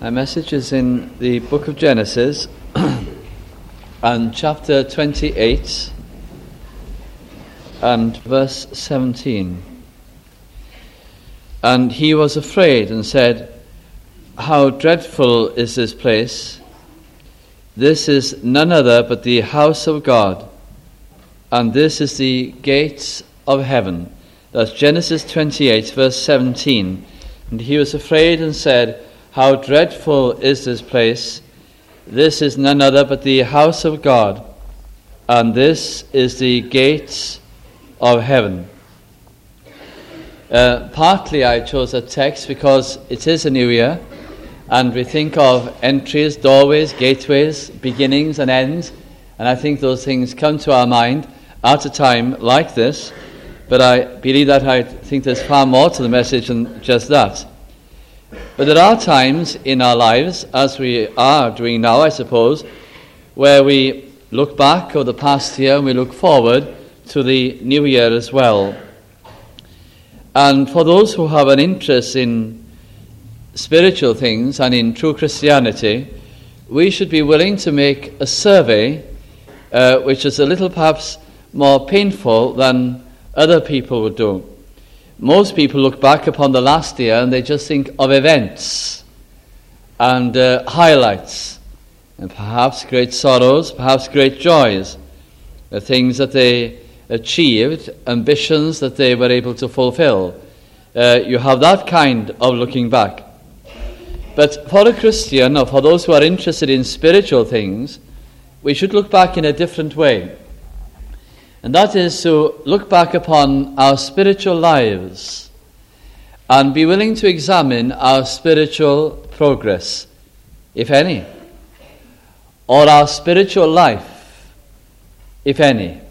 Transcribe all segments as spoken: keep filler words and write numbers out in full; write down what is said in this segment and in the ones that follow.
My message is in the book of Genesis and chapter twenty-eight and verse seventeen. And he was afraid and said, "How dreadful is this place! This is none other but the house of God, and this is the gates of heaven." That's Genesis twenty-eight, verse seventeen. And he was afraid and said, "How dreadful is this place! This is none other but the house of God, and this is the gates of heaven." Uh, partly I chose that text because it is a new year, and we think of entries, doorways, gateways, beginnings and ends, and I think those things come to our mind at a time like this. But I believe that I think there's far more to the message than just that. But there are times in our lives, as we are doing now, I suppose, where we look back over the past year and we look forward to the new year as well. And for those who have an interest in spiritual things and in true Christianity, we should be willing to make a survey uh, which is a little perhaps more painful than other people would do. Most people look back upon the last year and they just think of events and uh, highlights, and perhaps great sorrows, perhaps great joys, the things that they achieved, ambitions that they were able to fulfill. Uh, you have that kind of looking back. But for a Christian, or for those who are interested in spiritual things, we should look back in a different way. And that is to look back upon our spiritual lives and be willing to examine our spiritual progress, if any, or our spiritual life, if any.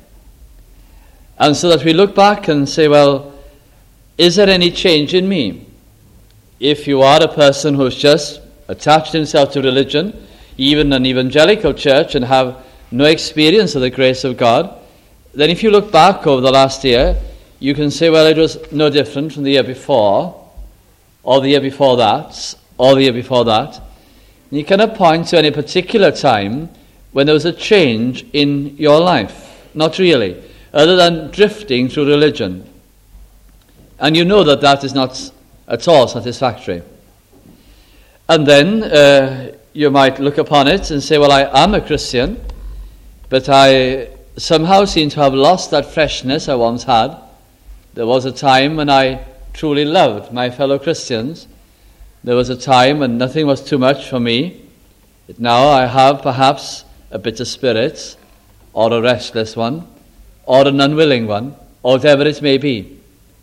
And so that we look back and say, well, is there any change in me? If you are a person who's just attached himself to religion, even an evangelical church, and have no experience of the grace of God, then if you look back over the last year, you can say, well, it was no different from the year before, or the year before that, or the year before that. And you cannot point to any particular time when there was a change in your life. Not really, other than drifting through religion. And you know that that is not at all satisfactory. And then uh, you might look upon it and say, well, I am a Christian, but I somehow seem to have lost that freshness I once had. There was a time when I truly loved my fellow Christians. There was a time when nothing was too much for me. But now I have perhaps a bitter spirit, or a restless one, or an unwilling one, or whatever it may be.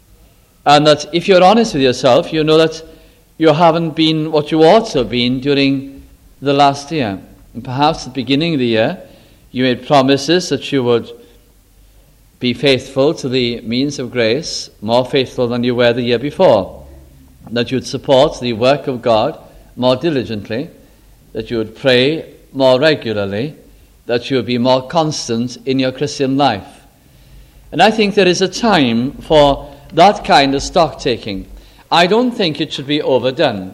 And that if you're honest with yourself, you know that you haven't been what you ought to have been during the last year. And perhaps at the beginning of the year, you made promises that you would be faithful to the means of grace, more faithful than you were the year before, that you would support the work of God more diligently, that you would pray more regularly, that you would be more constant in your Christian life. And I think there is a time for that kind of stock taking. I don't think it should be overdone.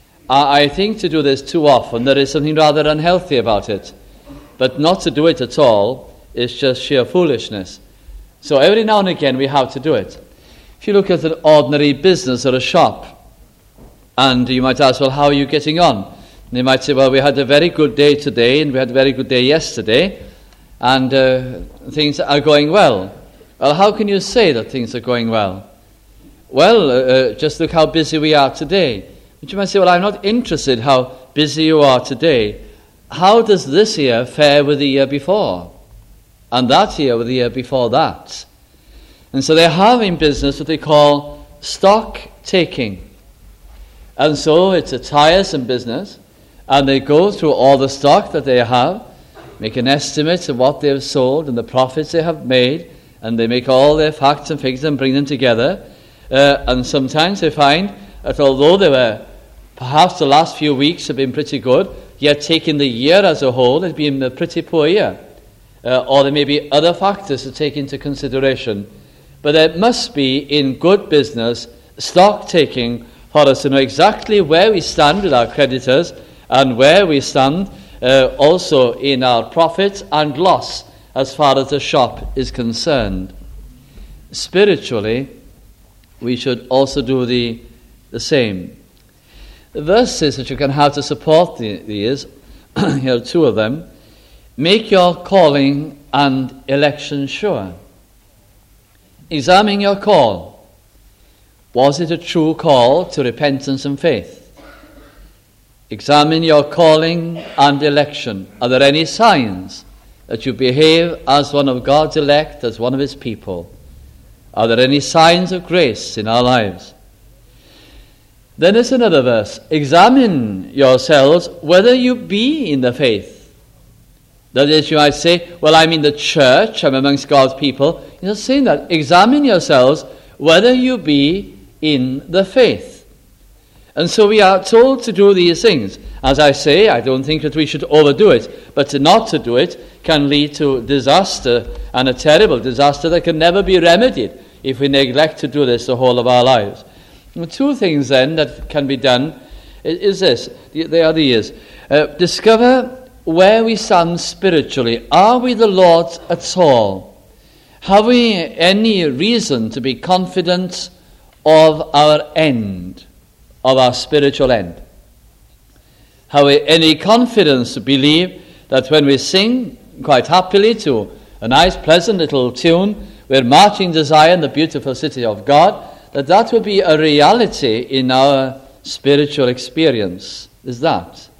I think to do this too often, there is something rather unhealthy about it. But not to do it at all is just sheer foolishness. So every now and again we have to do it. If you look at an ordinary business or a shop, and you might ask, well, how are you getting on? And they might say, well, we had a very good day today, and we had a very good day yesterday, and uh, things are going well. Well, how can you say that things are going well? Well, uh, just look how busy we are today. But you might say, well, I'm not interested how busy you are today. How does this year fare with the year before? And that year with the year before that? And so they have in business what they call stock taking. And so it's a tiresome business, and they go through all the stock that they have, make an estimate of what they have sold and the profits they have made, and they make all their facts and figures and bring them together. Uh, and sometimes they find that although they were, perhaps the last few weeks have been pretty good, yet taking the year as a whole, it's been a pretty poor year. Uh, or there may be other factors to take into consideration. But there must be, in good business, stock taking for us to know exactly where we stand with our creditors and where we stand uh, also in our profit and loss as far as the shop is concerned. Spiritually, we should also do the, the same. The verses that you can have to support the, these, here are two of them. Make your calling and election sure. Examine your call. Was it a true call to repentance and faith? Examine your calling and election. Are there any signs that you behave as one of God's elect, as one of his people? Are there any signs of grace in our lives? Then there's another verse. Examine yourselves whether you be in the faith. That is, you might say, well, I'm in the church, I'm amongst God's people. He's not saying that. Examine yourselves whether you be in the faith. And so we are told to do these things. As I say, I don't think that we should overdo it, but to not to do it can lead to disaster, and a terrible disaster that can never be remedied if we neglect to do this the whole of our lives. The two things then that can be done is this. They are these. Uh, discover where we stand spiritually. Are we the Lord's at all? Have we any reason to be confident of our end, of our spiritual end? Have we any confidence to believe that when we sing quite happily to a nice, pleasant little tune, we're marching to Zion, the beautiful city of God, that that will be a reality in our spiritual experience? Is that?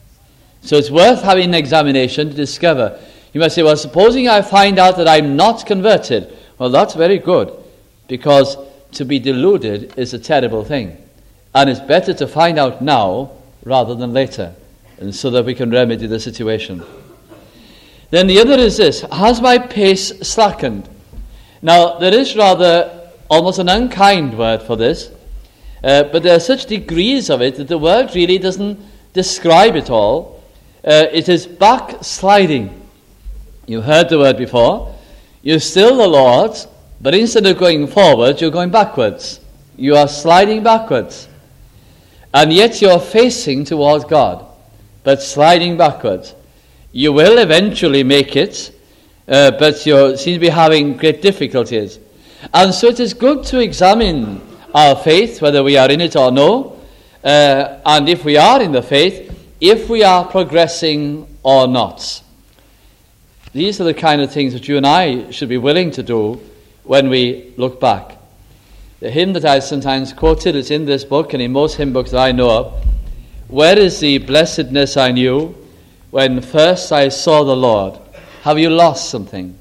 So it's worth having an examination to discover. You must say, well, supposing I find out that I'm not converted. Well, that's very good, because to be deluded is a terrible thing. And it's better to find out now rather than later, and so that we can remedy the situation. Then the other is this. Has my pace slackened? Now, there is rather almost an unkind word for this, uh, but there are such degrees of it that the word really doesn't describe it all. Uh, it is backsliding. You heard the word before. You're still the Lord's, but instead of going forward, you're going backwards. You are sliding backwards. And yet you're facing towards God, but sliding backwards. You will eventually make it, uh, but you seem to be having great difficulties. And so it is good to examine our faith, whether we are in it or no, uh, and if we are in the faith, if we are progressing or not. These are the kind of things that you and I should be willing to do when we look back. The hymn that I sometimes quoted is in this book and in most hymn books that I know of. Where is the blessedness I knew when first I saw the Lord? Have you lost something?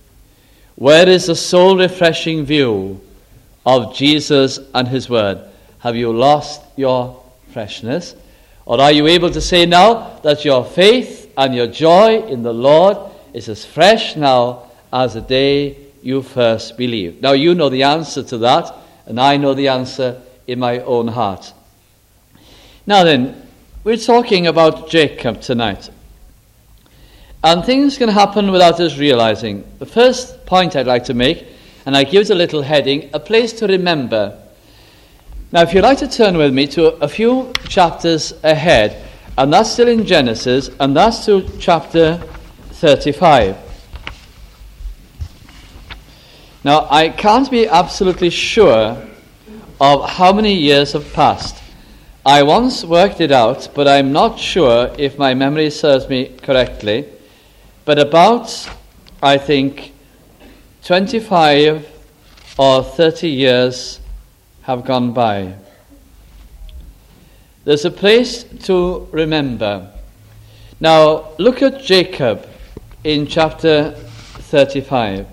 Where is the soul-refreshing view of Jesus and his word? Have you lost your freshness? Or are you able to say now that your faith and your joy in the Lord is as fresh now as the day you first believed? Now you know the answer to that, and I know the answer in my own heart. Now then, we're talking about Jacob tonight. And things can happen without us realizing. The first point I'd like to make, and I give it a little heading, a place to remember. Now, if you'd like to turn with me to a few chapters ahead, and that's still in Genesis, and that's to chapter thirty-five. Now, I can't be absolutely sure of how many years have passed. I once worked it out, but I'm not sure if my memory serves me correctly. But about, I think, twenty-five or thirty years have gone by. There's a place to remember. Now, look at Jacob in chapter thirty-five.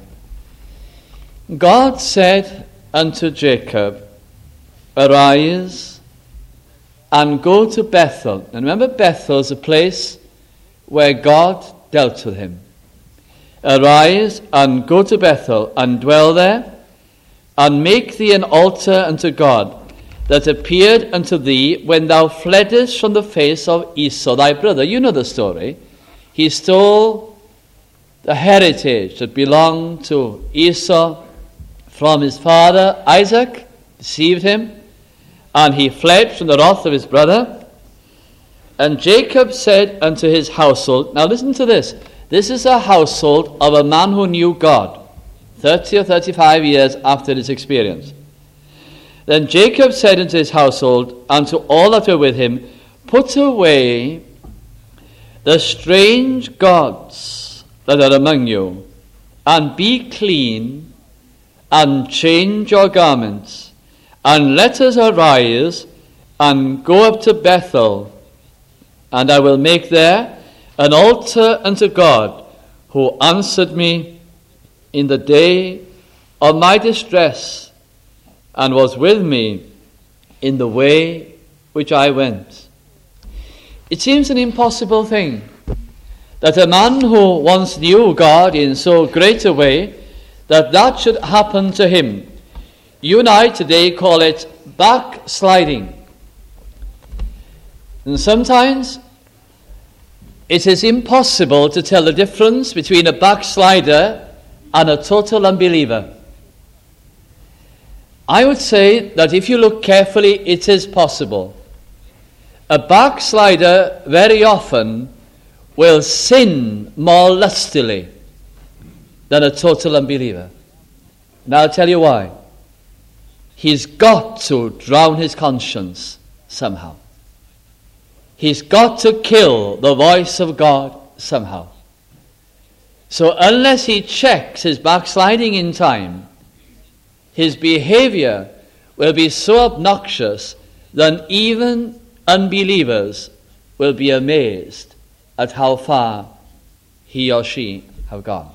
God said unto Jacob, Arise and go to Bethel. And remember, Bethel is a place where God dealt with him. Arise and go to Bethel and dwell there, and make thee an altar unto God, that appeared unto thee when thou fleddest from the face of Esau thy brother. You know the story. He stole the heritage that belonged to Esau from his father Isaac, deceived him, and he fled from the wrath of his brother. And Jacob said unto his household, now listen to this, this is a household of a man who knew God, thirty or thirty-five years after his experience. Then Jacob said unto his household, and to all that were with him, put away the strange gods that are among you, and be clean, and change your garments, and let us arise, and go up to Bethel, and I will make there an altar unto God, who answered me in the day of my distress, and was with me in the way which I went. It seems an impossible thing that a man who once knew God in so great a way, that that should happen to him. You and I today call it backsliding. And sometimes it is impossible to tell the difference between a backslider and a total unbeliever. I would say that if you look carefully, it is possible. A backslider very often will sin more lustily than a total unbeliever. Now I'll tell you why. He's got to drown his conscience somehow. He's got to kill the voice of God somehow. So unless he checks his backsliding in time, his behavior will be so obnoxious that even unbelievers will be amazed at how far he or she have gone.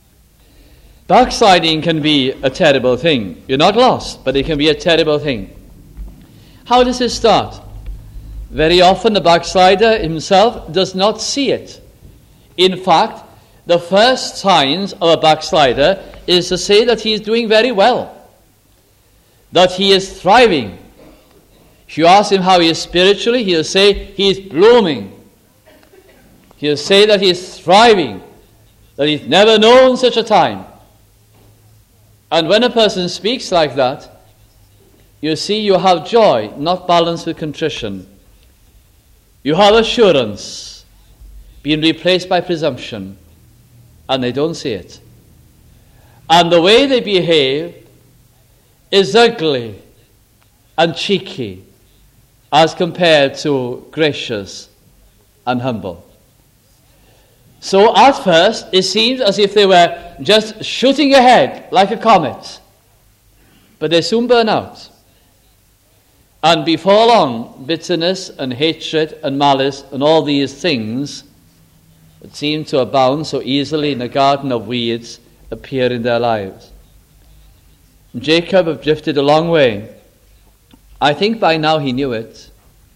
Backsliding can be a terrible thing. You're not lost, but it can be a terrible thing. How does it start? Very often the backslider himself does not see it. In fact, the first signs of a backslider is to say that he is doing very well, that he is thriving. If you ask him how he is spiritually, he'll say he is blooming. He'll say that he is thriving, that he's never known such a time. And when a person speaks like that, you see you have joy, not balanced with contrition. You have assurance being replaced by presumption, and they don't see it. And the way they behave is ugly and cheeky as compared to gracious and humble. So at first it seems as if they were just shooting ahead like a comet, but they soon burn out. And before long, bitterness and hatred and malice and all these things that seem to abound so easily in a garden of weeds appear in their lives. Jacob had drifted a long way. I think by now he knew it.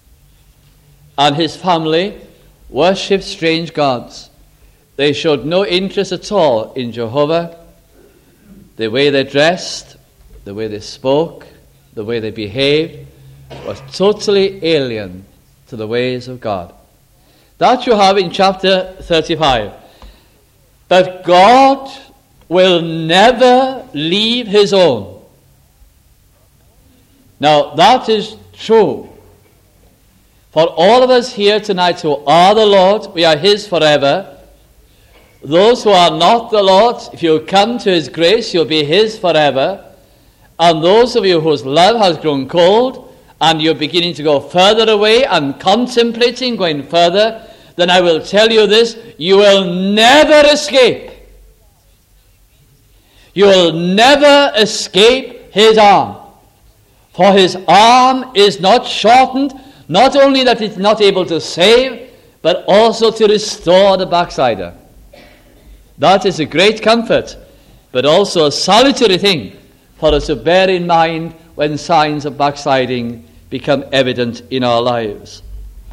And his family worshipped strange gods. They showed no interest at all in Jehovah. The way they dressed, the way they spoke, the way they behaved was totally alien to the ways of God. That you have in chapter thirty-five. But God will never leave his own. Now that is true. For all of us here tonight who are the Lord, we are his forever. Those who are not the Lord, if you come to his grace, you'll be his forever. And those of you whose love has grown cold, and you're beginning to go further away and contemplating going further, then I will tell you this, you will never escape. You will never escape his arm. For his arm is not shortened, not only that it's not able to save, but also to restore the backslider. That is a great comfort, but also a salutary thing for us to bear in mind when signs of backsliding become evident in our lives.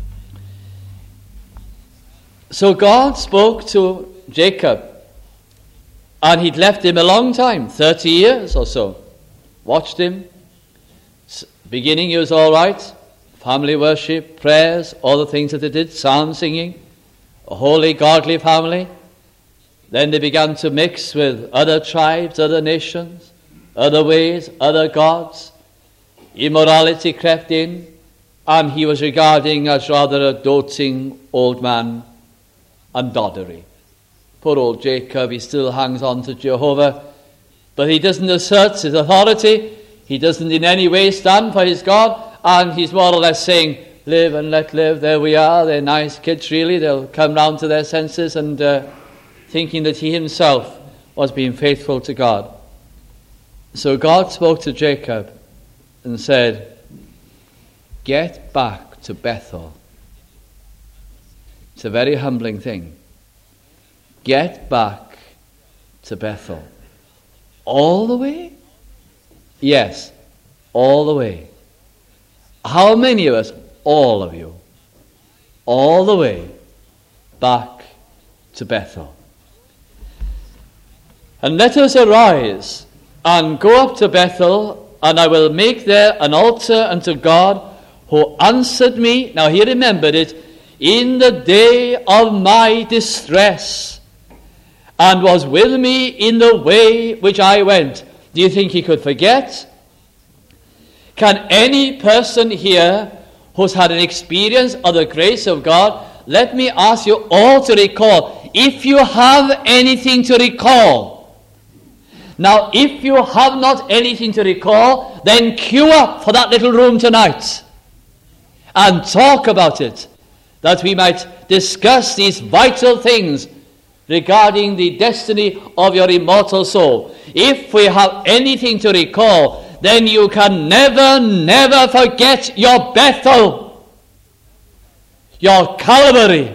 So God spoke to Jacob, and he'd left him a long time, thirty years or so. Watched him. Beginning he was all right. Family worship, prayers, all the things that they did, psalm singing, a holy, godly family. Then they began to mix with other tribes, other nations, other ways, other gods. immorality crept in, and he was regarding as rather a doting old man and doddery. Poor old Jacob, he still hangs on to Jehovah, but he doesn't assert his authority. He doesn't in any way stand for his God, and he's more or less saying, live and let live. There we are. They're nice kids, really. They'll come round to their senses and uh, thinking that he himself was being faithful to God. So God spoke to Jacob and said, get back to Bethel. It's a very humbling thing. Get back to Bethel. All the way? Yes, all the way. How many of us? All of you. All the way back to Bethel. And let us arise and go up to Bethel, and I will make there an altar unto God who answered me. Now he remembered it, in the day of my distress, and was with me in the way which I went. Do you think he could forget? Can any person here who's had an experience of the grace of God, let me ask you all to recall, if you have anything to recall. Now, if you have not anything to recall, then queue up for that little room tonight and talk about it, that we might discuss these vital things regarding the destiny of your immortal soul. If we have anything to recall, then you can never, never forget your Bethel, your Calvary.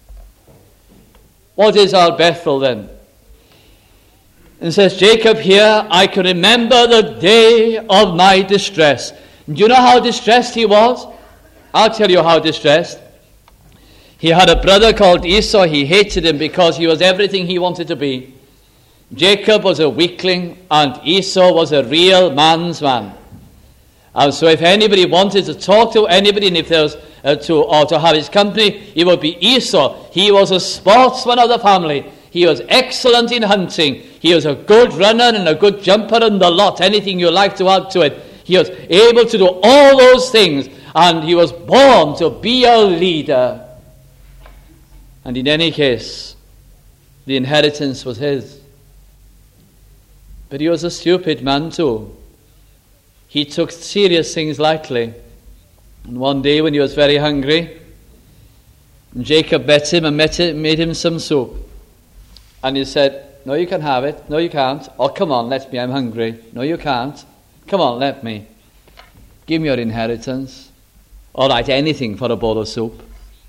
What is our Bethel then? And says Jacob here, I can remember the day of my distress. Do you know how distressed he was? I'll tell you how distressed. He had a brother called Esau. He hated him because he was everything he wanted to be. Jacob was a weakling and Esau was a real man's man. And so if anybody wanted to talk to anybody, and if there was uh, to or to have his company, it would be Esau. He was a sportsman of the family. He was excellent in hunting. He was a good runner and a good jumper and the lot, anything you like to add to it. He was able to do all those things, and he was born to be a leader. And in any case, the inheritance was his. But he was a stupid man too. He took serious things lightly. And one day when he was very hungry, Jacob met him and made him some soup. And he said, no, you can have it. No, you can't. Oh, come on, let me. I'm hungry. No, you can't. Come on, let me. Give me your inheritance. All right, anything for a bowl of soup.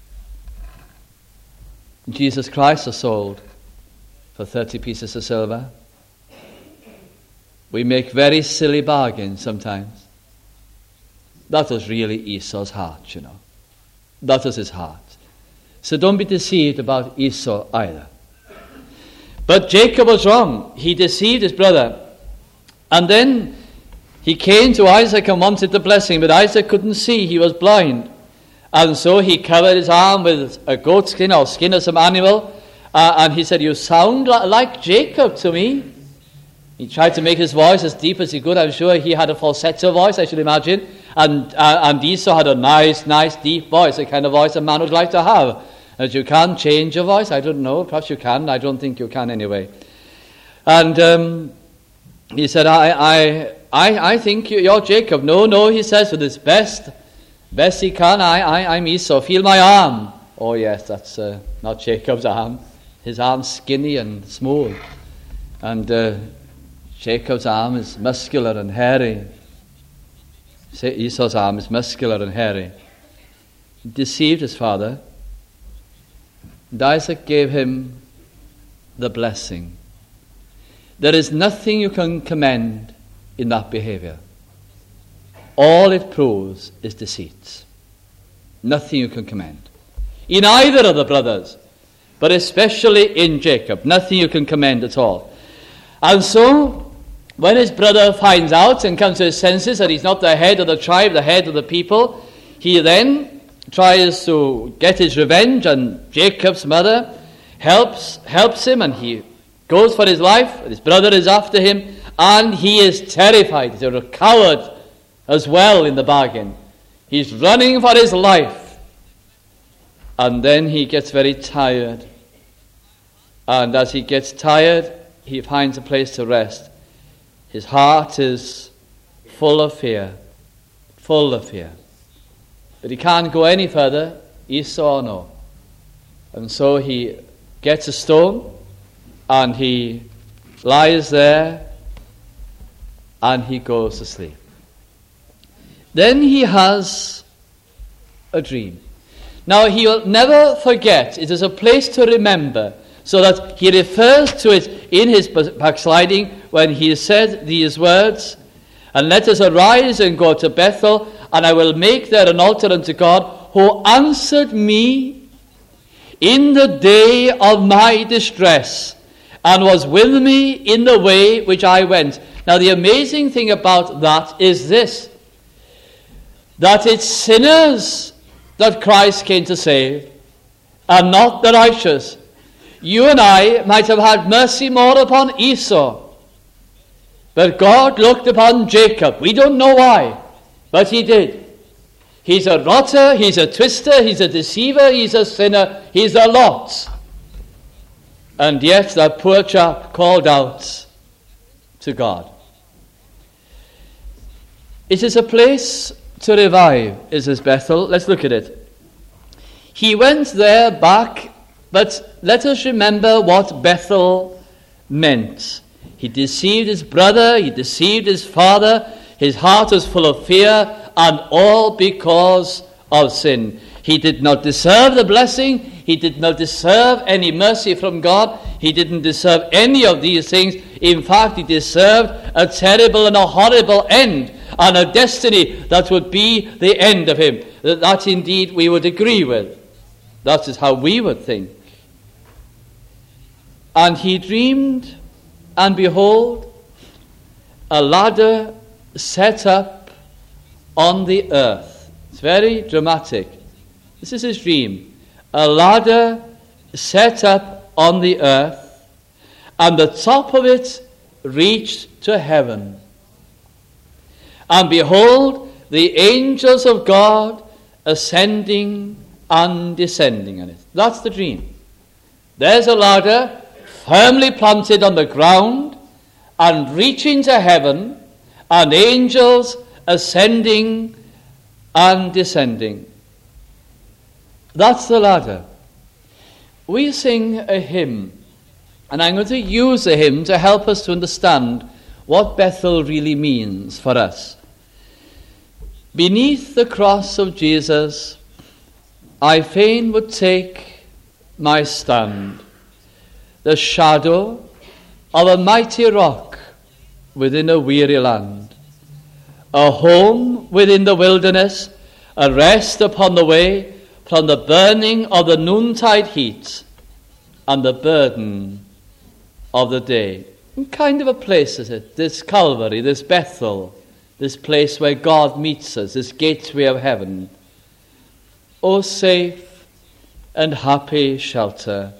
Jesus Christ was sold for thirty pieces of silver. We make very silly bargains sometimes. That was really Esau's heart, you know. That was his heart. So don't be deceived about Esau either. But Jacob was wrong. He deceived his brother. And then he came to Isaac and wanted the blessing, but Isaac couldn't see. He was blind. And so he covered his arm with a goat skin or skin of some animal. Uh, and he said, you sound li- like Jacob to me. He tried to make his voice as deep as he could. I'm sure he had a falsetto voice, I should imagine. And uh, and Esau had a nice, nice, deep voice, the kind of voice a man would like to have. As you can change your voice, I don't know. Perhaps you can. I don't think you can anyway. And um, he said, I I I, I think you're Jacob. No, no, he says, with his best, best he can. I, I, I'm Esau. Feel my arm. Oh, yes, that's uh, not Jacob's arm. His arm's skinny and smooth. And uh, Jacob's arm is muscular and hairy. Esau's arm is muscular and hairy. He deceived his father. And Isaac gave him the blessing. There is nothing you can commend in that behavior. All it proves is deceit. Nothing you can commend. In either of the brothers, but especially in Jacob, nothing you can commend at all. And so, when his brother finds out and comes to his senses that he's not the head of the tribe, the head of the people, he then tries to get his revenge, and Jacob's mother helps helps him, and he goes for his life. His brother is after him, and he is terrified. He's a coward, as well in the bargain. He's running for his life. And then he gets very tired. And as he gets tired, he finds a place to rest. His heart is full of fear. Full of fear. But he can't go any further, Esau or no. And so he gets a stone and he lies there and he goes to sleep. Then he has a dream. Now he will never forget. It is a place to remember, so that he refers to it in his backsliding when he said these words, "And let us arise and go to Bethel, and I will make there an altar unto God, who answered me in the day of my distress, and was with me in the way which I went." Now the amazing thing about that is this, that it's sinners that Christ came to save, and not the righteous. You and I might have had mercy more upon Esau, but God looked upon Jacob. We don't know why, but he did. He's a rotter, he's a twister, he's a deceiver, he's a sinner, he's a lot. And yet that poor chap called out to God. It is a place to revive, is this Bethel. Let's look at it. He went there back, but let us remember what Bethel meant. He deceived his brother, he deceived his father, his heart was full of fear, and all because of sin. He did not deserve the blessing, he did not deserve any mercy from God, he didn't deserve any of these things. In fact, he deserved a terrible and a horrible end, and a destiny that would be the end of him. That, that indeed we would agree with. That is how we would think. And he dreamed, and behold, a ladder set up on the earth. It's very dramatic. This is his dream. A ladder set up on the earth, and the top of it reached to heaven. And behold, the angels of God ascending and descending on it. That's the dream. There's a ladder firmly planted on the ground and reaching to heaven, and angels ascending and descending. That's the ladder. We sing a hymn, and I'm going to use a hymn to help us to understand what Bethel really means for us. Beneath the cross of Jesus, I fain would take my stand, the shadow of a mighty rock within a weary land, a home within the wilderness, a rest upon the way from the burning of the noontide heat and the burden of the day. What kind of a place is it? This Calvary, this Bethel, this place where God meets us, this gateway of heaven. O safe and happy shelter,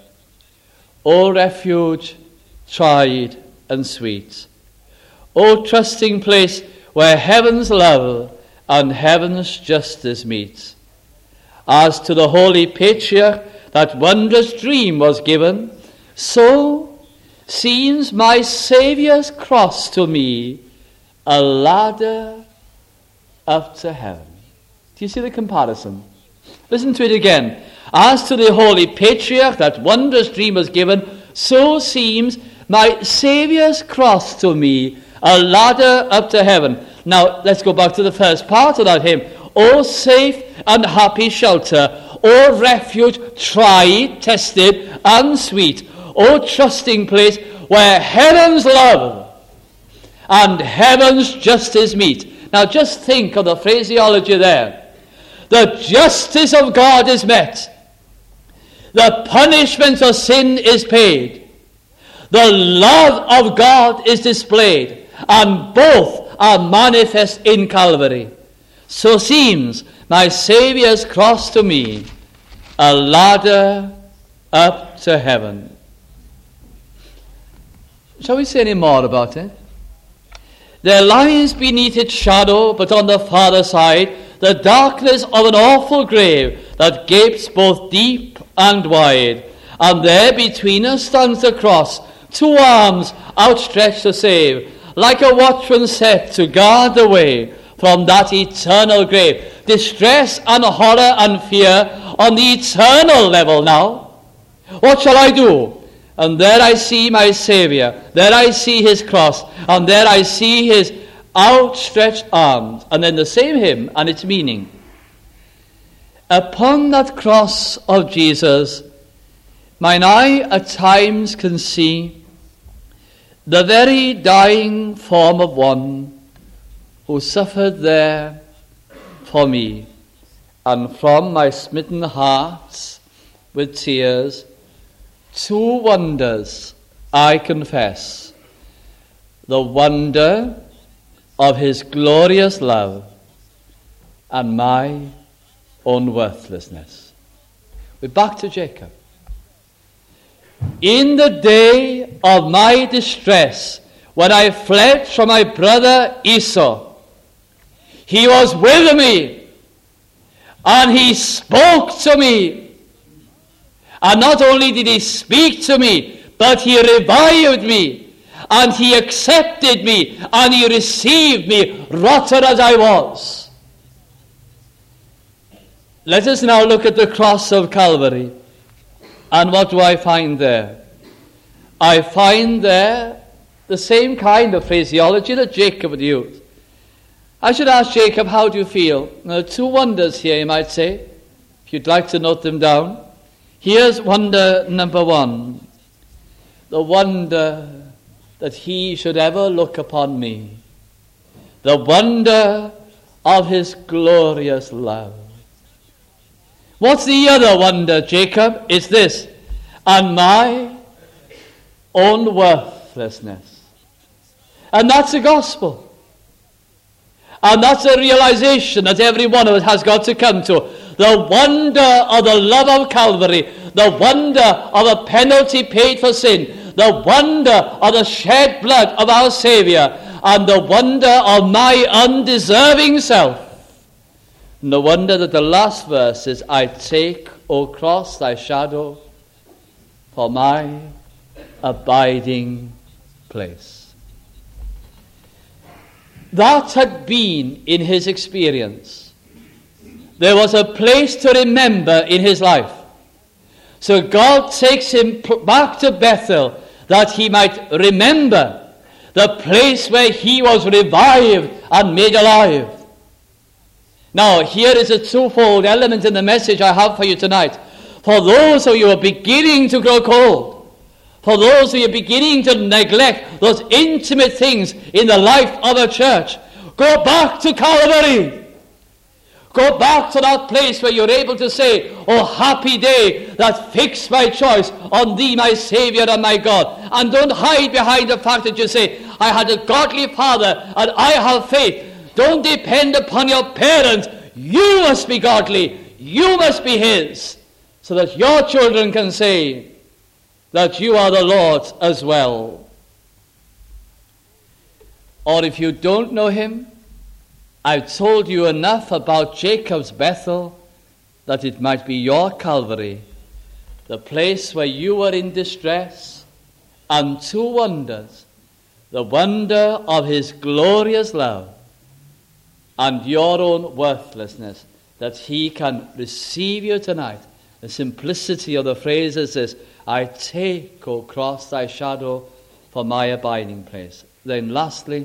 O refuge tried and sweet, O trusting place where heaven's love and heaven's justice meet. As to the holy patriarch that wondrous dream was given, so seems my Saviour's cross to me a ladder up to heaven. Do you see the comparison? Listen to it again. As to the holy patriarch that wondrous dream was given, so seems my Saviour's cross to me a ladder up to heaven. Now, let's go back to the first part of that hymn. O safe and happy shelter, O refuge tried, tested, and sweet, O trusting place where heaven's love and heaven's justice meet. Now just think of the phraseology there. The justice of God is met. The punishment of sin is paid. The love of God is displayed. And both are manifest in Calvary. So seems my Saviour's cross to me a ladder up to heaven. Shall we say any more about it? There lies beneath its shadow, but on the farther side, the darkness of an awful grave that gapes both deep and wide. And there between us stands the cross, two arms outstretched to save, like a watchman set to guard the way from that eternal grave. Distress and horror and fear on the eternal level now. What shall I do? And there I see my Saviour, there I see his cross, and there I see his outstretched arms. And then the same hymn and its meaning. Upon that cross of Jesus, mine eye at times can see the very dying form of one who suffered there for me. And from my smitten heart with tears, two wonders I confess. The wonder of his glorious love and my own worthlessness. We're back to Jacob. In the day of my distress, when I fled from my brother Esau, he was with me, and he spoke to me. And not only did he speak to me, but he revived me, and he accepted me, and he received me, rotten as I was. Let us now look at the cross of Calvary. And what do I find there? I find there the same kind of phraseology that Jacob would use. I should ask Jacob, how do you feel? There are two wonders here, you might say, if you'd like to note them down. Here's wonder number one. The wonder that he should ever look upon me. The wonder of his glorious love. What's the other wonder, Jacob? It's this. And my own worthlessness. And that's the gospel. And that's a realization that every one of us has got to come to. The wonder of the love of Calvary. The wonder of a penalty paid for sin. The wonder of the shed blood of our Saviour. And the wonder of my undeserving self. No wonder that the last verse is, I take, O cross, thy shadow for my abiding place. That had been in his experience. There was a place to remember in his life. So God takes him back to Bethel that he might remember the place where he was revived and made alive. Now, here is a twofold element in the message I have for you tonight. For those of you who are beginning to grow cold, for those of you beginning to neglect those intimate things in the life of a church, go back to Calvary. Go back to that place where you're able to say, oh, happy day that fixed my choice on thee, my Saviour and my God. And don't hide behind the fact that you say, I had a godly father and I have faith. Don't depend upon your parents. You must be godly. You must be his. So that your children can say that you are the Lord's as well. Or if you don't know him, I've told you enough about Jacob's Bethel that it might be your Calvary, the place where you were in distress, and two wonders, the wonder of his glorious love and your own worthlessness, that he can receive you tonight. The simplicity of the phrase is this, I take, O cross, thy shadow for my abiding place. Then lastly,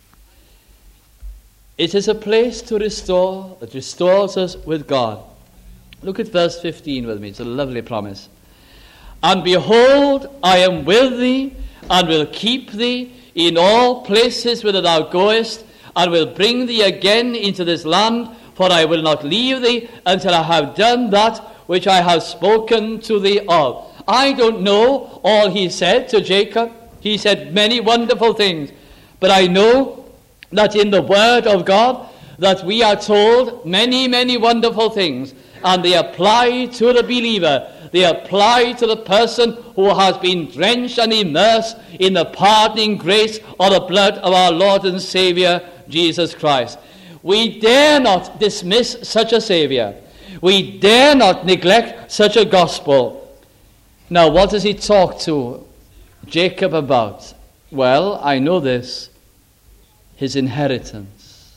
it is a place to restore, that restores us with God. Look at verse fifteen with me. It's a lovely promise. And behold, I am with thee, and will keep thee in all places whither thou goest, and will bring thee again into this land, for I will not leave thee until I have done that which I have spoken to thee of. I don't know all he said to Jacob. He said many wonderful things. But I know that in the Word of God, that we are told many, many wonderful things. and they apply to the believer. They apply to the person who has been drenched and immersed in the pardoning grace of the blood of our Lord and Savior, Jesus Christ. We dare not dismiss such a Savior. We dare not neglect such a gospel. Now, what does he talk to Jacob about? Well, I know this. His inheritance.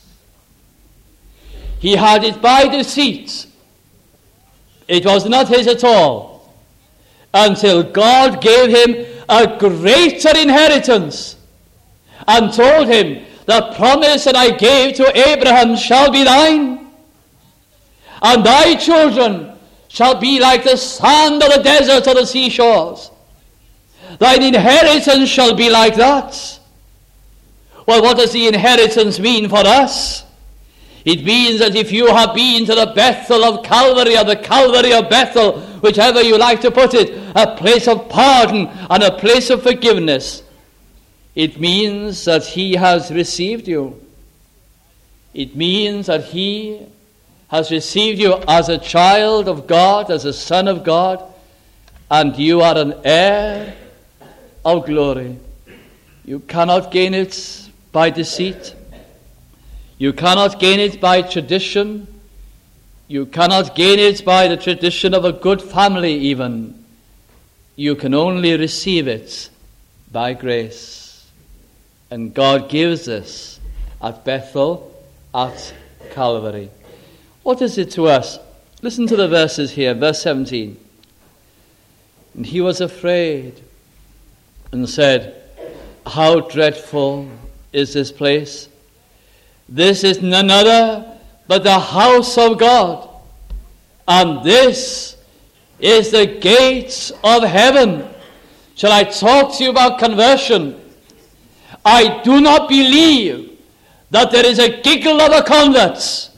He had it by deceit. It was not his at all, until God gave him a greater inheritance and told him, the promise that I gave to Abraham shall be thine, and thy children shall be like the sand of the desert or the seashores. Thine inheritance shall be like that. Well, what does the inheritance mean for us? It means that if you have been to the Bethel of Calvary, or the Calvary of Bethel, whichever you like to put it, a place of pardon and a place of forgiveness, it means that he has received you. It means that he has received you as a child of God, as a son of God, and you are an heir of glory. You cannot gain it by deceit. You cannot gain it by tradition. You cannot gain it by the tradition of a good family even. You can only receive it by grace. And God gives this at Bethel, at Calvary. What is it to us? Listen to the verses here, verse seventeen. And he was afraid and said, how dreadful is this place? This is none other but the house of God, and this is the gates of heaven. Shall I talk to you about conversion? I do not believe that there is a giggle of a converts.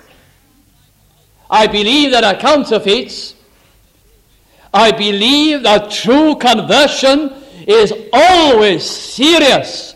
I believe there are counterfeits. I believe that true conversion is always serious.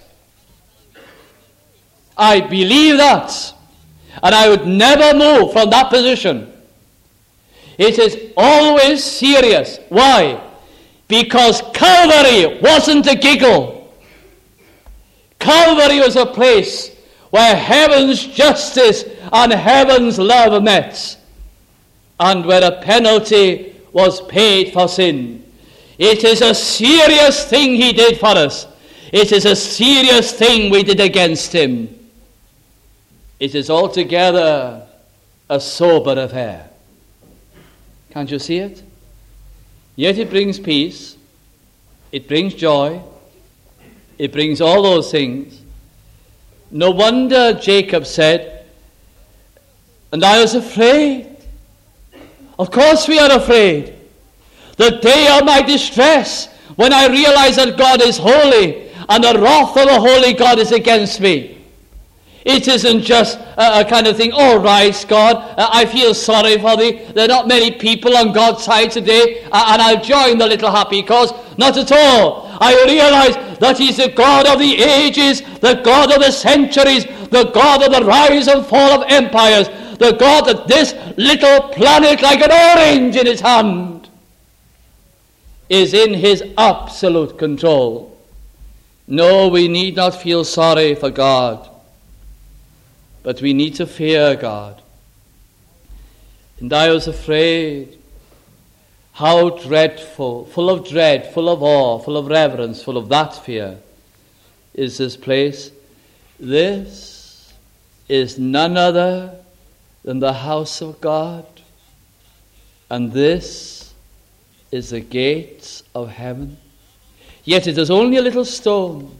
I believe that, and I would never move from that position. It is always serious. Why? Because Calvary wasn't a giggle. Calvary was a place where heaven's justice and heaven's love met, and where a penalty was paid for sin. It is a serious thing he did for us. It is a serious thing we did against him. It is altogether a sober affair. Can't you see it? Yet it brings peace. It brings joy. It brings all those things. No wonder Jacob said, and I was afraid. Of course we are afraid. The day of my distress, when I realize that God is holy and the wrath of the holy God is against me. It isn't just a, a kind of thing, all right, God, uh, I feel sorry for thee. There are not many people on God's side today, uh, and I'll join the little happy cause. Not at all. I realize that he's the God of the ages, the God of the centuries, the God of the rise and fall of empires, the God that this little planet, like an orange in his hand, is in his absolute control. No, we need not feel sorry for God, but we need to fear God. And I was afraid. How dreadful, full of dread, full of awe, full of reverence, full of that fear is this place. This is none other than the house of God, and this is the gates of heaven. Yet it is only a little stone.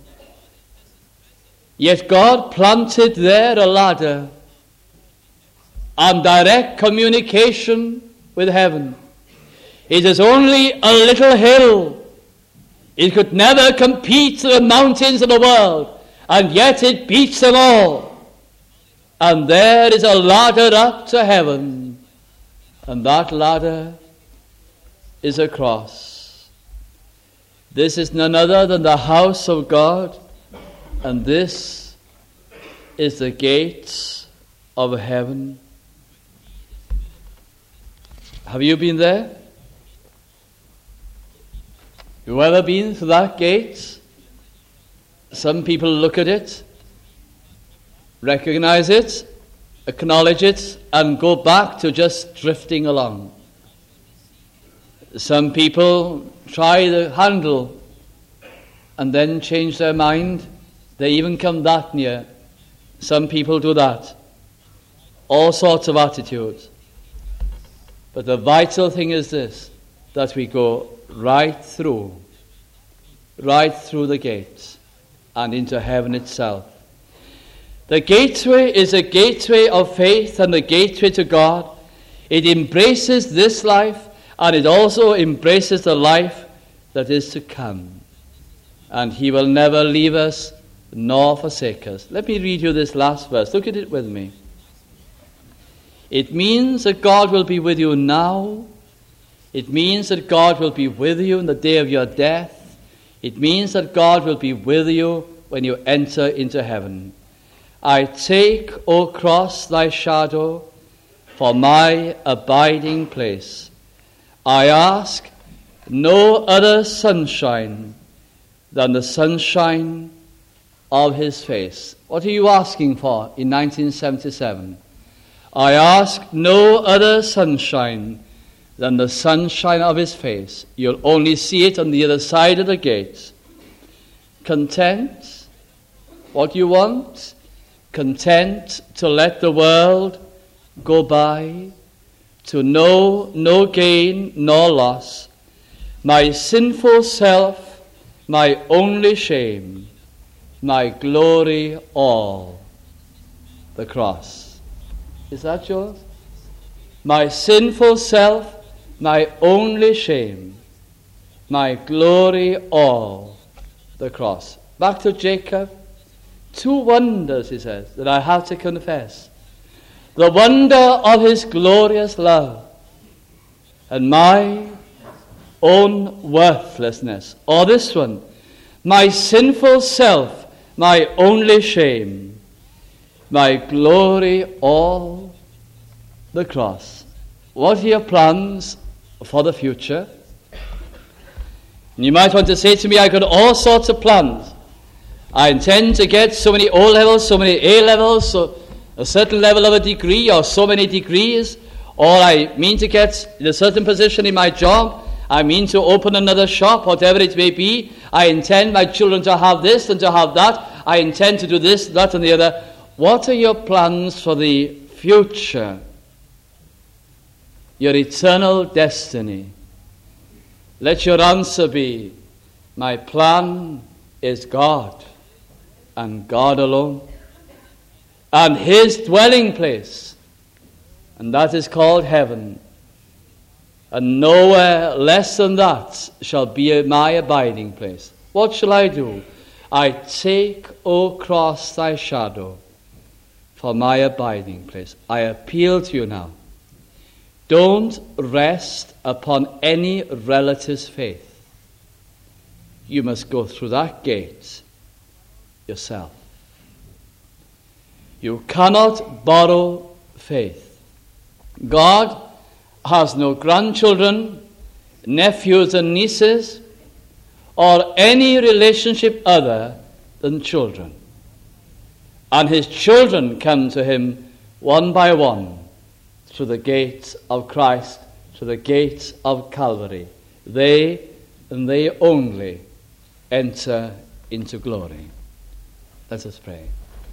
Yet God planted there a ladder and direct communication with heaven. It is only a little hill. It could never compete to the mountains of the world, and yet it beats them all. And there is a ladder up to heaven, and that ladder is a cross. This is none other than the house of God, and this is the gates of heaven. Have you been there? You ever been to that gate? Some people look at it, recognize it, acknowledge it, and go back to just drifting along. Some people try the handle and then change their mind. They even come that near. Some people do that. All sorts of attitudes. But the vital thing is this, that we go right through, right through the gates and into heaven itself. The gateway is a gateway of faith and a gateway to God. It embraces this life and it also embraces the life that is to come. And he will never leave us nor forsake us. Let me read you this last verse. Look at it with me. It means that God will be with you now. It means that God will be with you in the day of your death. It means that God will be with you when you enter into heaven. I take, O cross, thy shadow for my abiding place. I ask no other sunshine than the sunshine of his face. What are you asking for in nineteen seventy-seven? I ask no other sunshine than the sunshine of his face. You'll only see it on the other side of the gate. Content, what you want, content to let the world go by, to know no gain nor loss, my sinful self, my only shame, my glory all, the cross. Is that yours? My sinful self, my only shame, my glory all, the cross. Back to Jacob. Two wonders, he says, that I have to confess. The wonder of his glorious love and my own worthlessness. Or this one, my sinful self, my only shame, my glory all, the cross. What are your plans for the future? And you might want to say to me, I've got all sorts of plans. I intend to get so many O levels, so many A levels, so a certain level of a degree, or so many degrees, or I mean to get in a certain position in my job. I mean to open another shop, whatever it may be. I intend my children to have this and to have that. I intend to do this, that, and the other. What are your plans for the future? Your eternal destiny. Let your answer be, my plan is God, and God alone, and his dwelling place, and that is called heaven. And nowhere less than that shall be my abiding place. What shall I do? I take, O cross, thy shadow for my abiding place. I appeal to you now. Don't rest upon any relative's faith. You must go through that gate yourself. You cannot borrow faith. God has no grandchildren, nephews and nieces, or any relationship other than children. And his children come to him one by one through the gates of Christ, through the gates of Calvary. They and they only enter into glory. Let us pray.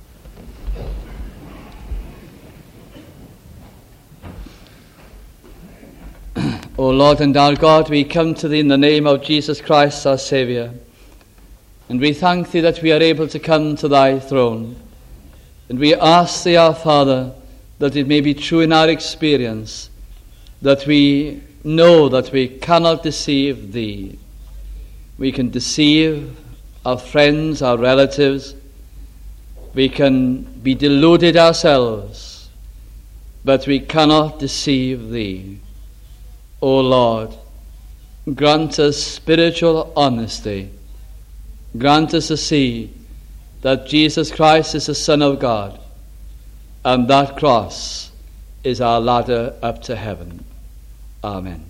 O Lord and our God, we come to thee in the name of Jesus Christ, our Saviour, and we thank thee that we are able to come to thy throne. And we ask thee, our Father, that it may be true in our experience, that we know that we cannot deceive thee. We can deceive our friends, our relatives. We can be deluded ourselves, but we cannot deceive thee. O Lord, grant us spiritual honesty. Grant us to see that Jesus Christ is the Son of God, and that cross is our ladder up to heaven. Amen.